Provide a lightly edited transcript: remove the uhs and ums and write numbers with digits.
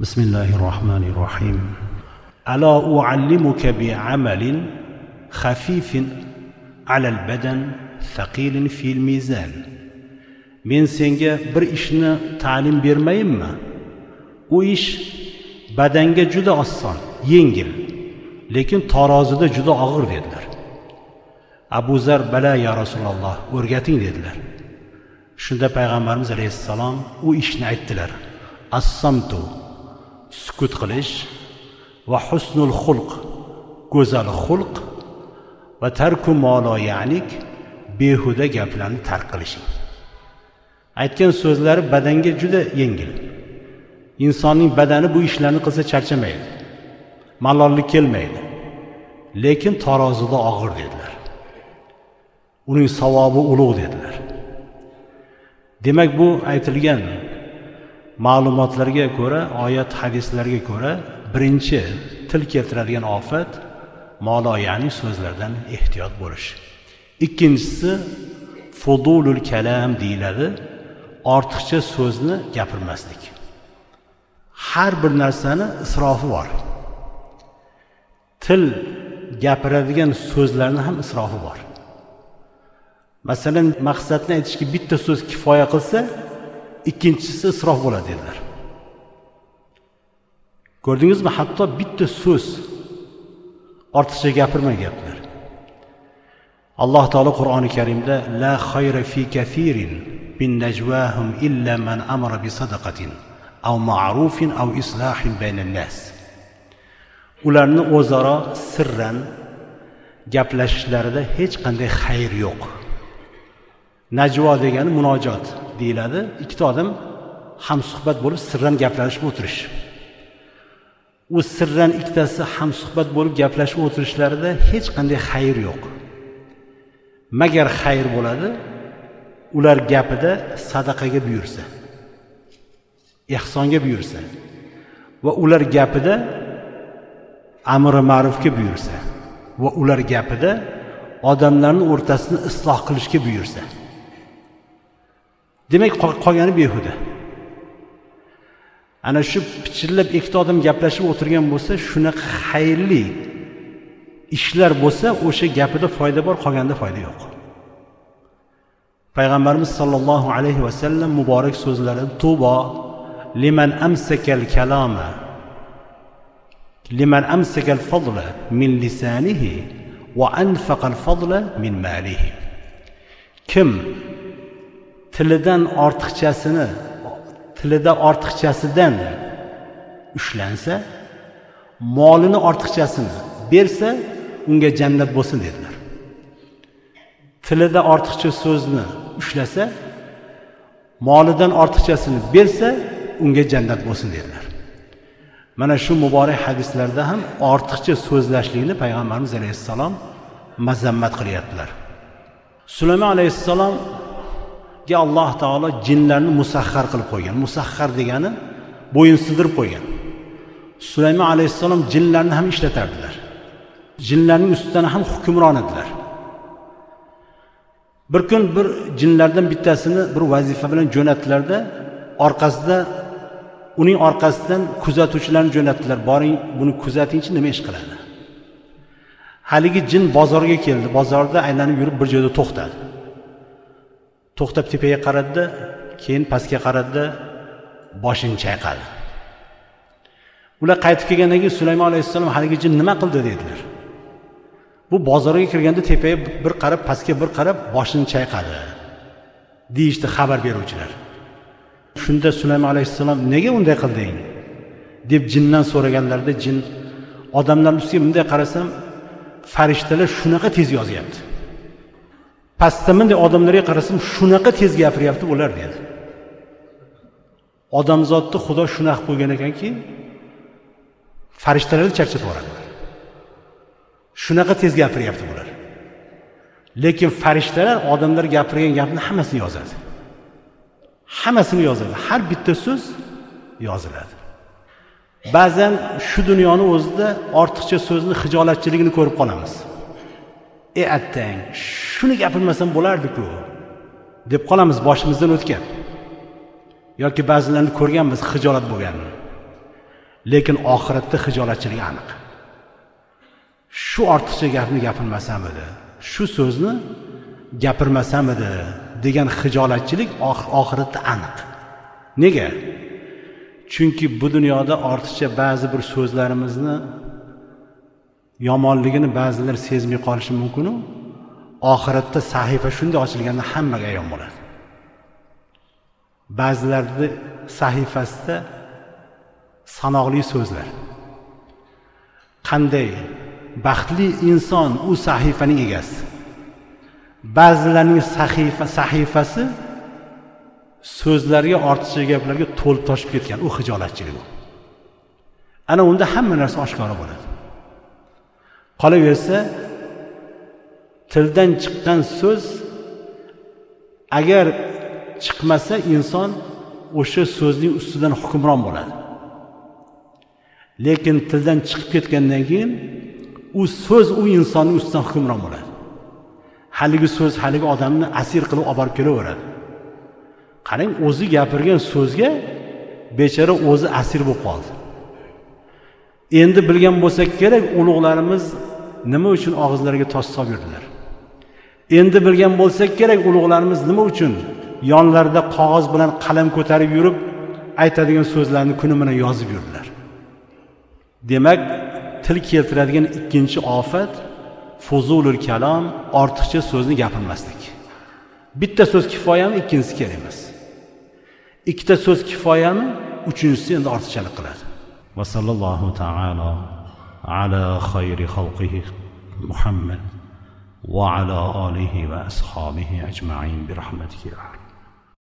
بسم الله الرحمن الرحيم ألا أعلمك بعمل خفيف على البدن ثقيل في الميزان men senga bir ishni ta'lim bermayimmi? U ish badanga juda oson, yengil, lekin tarozida juda og'ir dedilar. Abu Zar bala ya Rasululloh, o'rgating dedilar. Shunda payg'ambarimiz alayhissalom u ishni aytdilar. As-samtu, sukut qilish, va husnul xulq, go'zal xulq, va tarku ma la ya'nik, behuda gaplarni tark qilishing. Aytgan so'zlari badanga juda yengil. Insonning badani bu ishlarni qilsa charchamaydi. Malollik kelmaydi. Lekin tarozida og'ir dedilar. Uning savobi ulug' dedilar. Demak, bu aytilgan ma'lumotlarga ko'ra, oyat hadislarga ko'ra, birinchi til keltiradigan ofat ma'lo, ya'ni so'zlardan ehtiyot bo'lish. Ikkinchisi fudulul kalam deyiladi. Ortiqcha so'zni gapirmaslik. Har bir narsani isrofi bor. Til gapiradigan so'zlarni ham isrofi bor. Masalan, maqsadni aytishga bitta so'z kifoya qilsa, ikkinchisi isrof bo'ladi dedilar. Ko'rdingizmi? Hatto bitta so'z ortiqcha gapirmayaptilar. Alloh taolo Qur'oni Karimda la khayra fi kathirin bin najwahum illa man amara bi sadaqatin aw ma'rufin aw islahin baynan nas. Ularni o'zaro sirran gaplashishlarida hech qanday xayr yo'q. Najvo degani munojot deyiladi. Ikkita odam hamsuhbat bo'lib sirran gaplashib o'tirish. U sirran ikkitasi hamsuhbat bo'lib gaplashib o'tirishlarida hech qanday xayr yo'q. Magar xayr bo'ladi, ular gapida sadaqaga buyursa, ihsonga buyursa va ular gapida amri ma'rufga buyursa va ular gapida odamlarning o'rtasini isloh qilishga buyursa. Demak, qolgani behuda. Ana shu pichirlab ikkita odam gaplashib o'tirgan bo'lsa, shunaqa xayrli ishlar bo'lsa, o'sha gapida foyda bor, qolganda foyda yo'q. Payg'ambarimiz sollallohu alayhi va sallam muborak so'zlarida tuba liman amsakal kalama liman amsakal fadla min lisanihi va anfaqal fadla min malihi. Kim tilida ortiqchasidan ushlansa, molini ortiqchasini bersa, unga jannat bo'lsin dedilar. Tilida ortiqcha so'zni ushlasa, molidan ortiqchasini bersa, unga jannat bo'lsin dedilar. Mana shu muborak hadislarda ham ortiqcha so'zlashlikni payg'ambarimiz alayhissalom mazammat qilyaptilar. Sulaymon alayhissalomga Alloh taolo jinlarni musaxxar qilib qo'ygan. Musaxxar degani bo'yinsindirib qo'ygan. Sulaymon alayhissalom jinlarni ham ishlatardilar. Jinlarning ustidan ham hukmron edilar. Bir kun bir jinlardan bittasini bir vazifa bilan jo'natdilarda, uning orqasidan kuzatuvchilarni jo'natdilar. Boring, buni kuzatingchi, nima ish qiladi. Haligi jin bozorga keldi. Bozorda aylanib yurib bir joyda to'xtadi. To'xtab tepaga qaradi, keyin pastga qaradi, boshini chayqadi. Ular qaytib kelgandan keyin Sulaymon alayhissalom haligi jin nima qildi dedilar. Bu bozorga kirganda tepaga bir qarab, pastga bir qarab, boshini chayqadi deyishdi xabar beruvchilar. Shunda Sulaymon alayhissalom nega unday qilding deb jindan so'raganlarida, jin odamlar ustiga bunday qarasam, farishtalar shunaqa tez yozyapti. Pastda bunday odamlarga qarasam, shunaqa tez gapiryapti ular dedi. Odamzodni Xudo shunaqa qo'ygan ekanki, farishtalarni charchatib yuboradi. Shunaqa tez gapiryapti bular. Lekin farishtalar odamlar gapirgan gapni hammasini yozadi. Hammasini yozadi. Har bitta so'z yoziladi. Ba'zan shu dunyoning o'zida ortiqcha so'zni hijolatchiligini ko'rib qolamiz. Attang, shuni gapirmasam bo'lardi-ku deb qolamiz, boshimizdan o'tgan. Yoki ba'zilarni ko'rganmiz hijolat bo'lganini. lekin oxiratda xijolatchilik aniq. Shu ortiqcha gapni gapirmasam edi, shu so'zni gapirmasam edi degan xijolatchilik oxiratda aniq. Nega? Chunki bu dunyoda ortiqcha ba'zi bir so'zlarimizni yomonligini ba'zilar sezmay qolishi mumkin. Oxiratda sahifa shunday ochilganda hammaga ayon bo'ladi. Ba'zilarning sahifasida sanoqli so'zlar. Qanday baxtli inson u sahifaning egasi. Ba'zilarning sahifasi so'zlarga, ortiqcha gaplarga to'lib toshib ketgan, u xijolatchilik bu. Ana unda hamma narsa oshkora bo'ladi. Qolaversa, tildan chiqqan so'z agar chiqmasa inson o'sha so'zning ustidan hukmron bo'ladi. Lekin tildan chiqib ketgandan keyin u so'z u insonning ustidan hukmron bo'ladi. Haligi so'z haligi odamni asir qilib olib borib kelaveradi. Qarang, o'zi gapirgan so'zga bechora o'zi asir bo'lib qoldi. Endi bilgan bo'lsak kerak, ulug'larimiz nima uchun og'izlariga tosh solib yurdilar? Endi bilgan bo'lsak kerak, ulug'larimiz nima uchun yonlarida qog'oz bilan qalam ko'tarib yurib, aytadigan so'zlarni kuni bilan yozib yurdilar. Demak, til keltiradigan ikkinchi ofat fuzulul kalom, ortiqcha so'zni gapirmaslik. Bitta so'z kifoyami, ikkinchisi kerak emas. Ikkita so'z kifoyami, uchinchisi endi ortiqchalik qiladi. Va sallallohu ta'ala ala khayri xalqihi Muhammad va ala alihi va ashabihi ajma'in bi rahmatihi.